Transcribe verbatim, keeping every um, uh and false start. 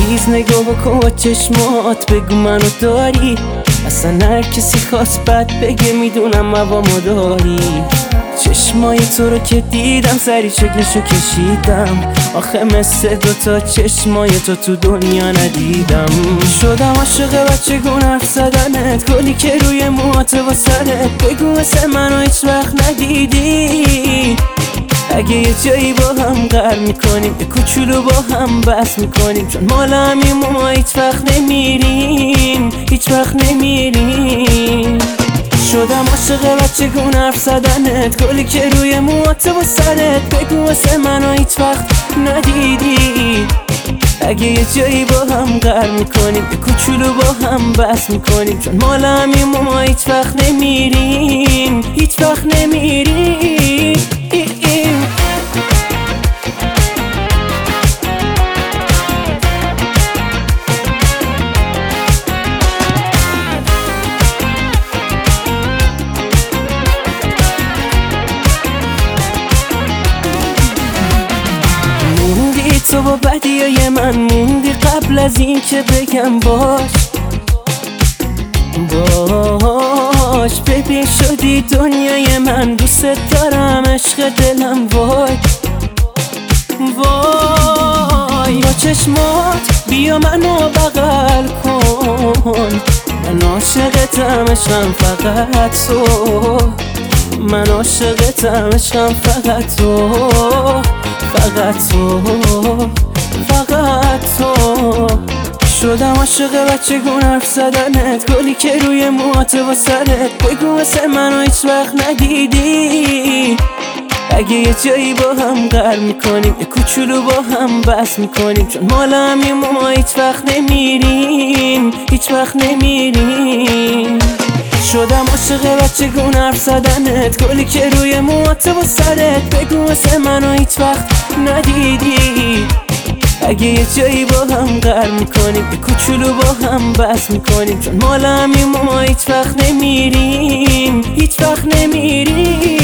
ریز نگاه بکن با چشمات، بگو منو داری. اصلا هر کسی خواست بد بگه میدونم موامو داری. چشمای تو رو که دیدم سری شکلشو کشیدم، آخه مثل دوتا چشمای تو تو دنیا ندیدم. شدم عاشق بچگون حرف زدنت، گلی که روی موهات و سرت. بگو مثل منو هیچ وقت ندیدی. اگه یه جایی با هم قرار میکنیم، یه کوچولو با هم بس میکنیم، چون مال همین موها هیچ وقت نمیریم، هیچ وقت نمیریم. شدم عاشق بچگون حرف زدنت، گلی که روی موهات و سرت. بگو واسه منو هیچ وقت ندیدی. اگه یه جایی با هم قرار میکنیم، یه کوچولو با هم بس میکنیم، چون مال همین موها هیچ وقت نمیریم، هیچ وقت نمیریم. موندی تو با بدیای من، موندی قبل از این که بگم باش باش. ببین شدی دنیای من، دوست دارم عشق دلم. وای وای با چشمات بیا منو بغل کن، من عاشقتم عشقم فقط تو، من عاشقتم عشقم فقط تو، فقط تو، فقط تو. شدم عاشق بچگون حرف زدنت، گلی که روی موهات و سرت. بگو مثل منو هیچ وقت ندیدی. اگه یه جایی با هم قرار میکنیم، یه کوچولو با هم بس میکنیم، چون مال همین موها هیچ وقت نمیریم، هیچ وقت نمیریم. شدم عاشق بچگون حرف زدنت، گلی که روی موهات و سرت. بگو مثل منو هیچ وقت ندیدی. اگه یه جایی با هم قرار میکنیم، یه کوچولو با هم بس میکنیم، چون مال همین موها هیچ وقت نمیریم، هیچ وقت نمیریم.